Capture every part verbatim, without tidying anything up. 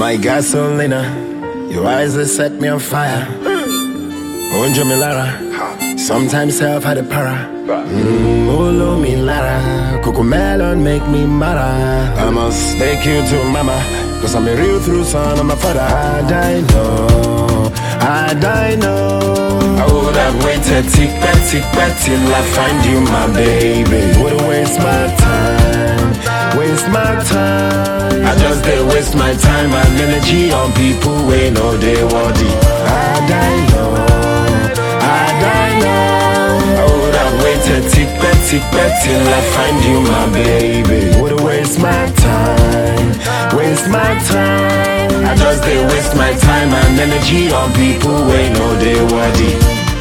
My gasolina, your eyes that set me on fire. Onjo me lara, sometimes self had a para. Mmm, olo me lara, coco melon make me mara. I must take you to mama, cause I'm a real true son of my father. I die no, I die no. I would have waited tick back, tick back till I find you, my baby. Wouldn't waste my time, waste my time. I just did waste my time and energy on people we know they worthy. I die no, I die no. I would have waited tick back, tick back till I find you, my baby. Wouldn't waste my time, waste my time. I just did waste my time and energy on people we know they worthy.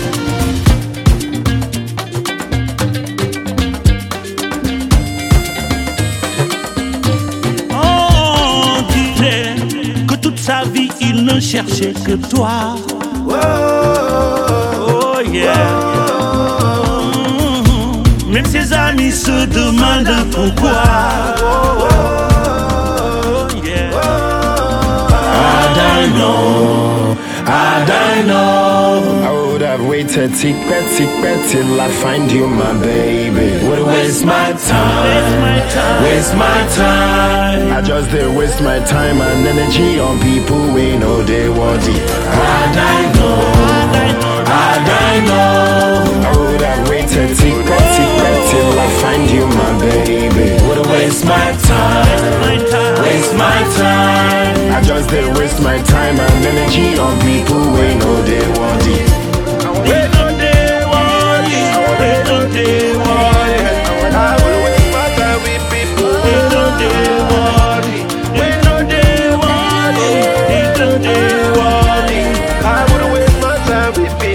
Sa vie, il ne cherchait que toi. Oh, oh yeah. Mmh. Même ses amis se demandent pourquoi. Oh, oh yeah. I don't know, I don't know. I would have waited tick back, tick back till I find you, my baby. Would waste my time, waste my time, waste my time. I just did waste my time and energy on people we know they worthy. I don't know, I don't know. I would have waited tick back, tick back till I find you, my baby. Would waste my time, waste my time. I just did waste my time and energy on people we know they worthy. We know they worthy, we know they worthy. I will waste my time with people. We know they worthy, we know they worthy, we know they worthy. I would waste my time with people.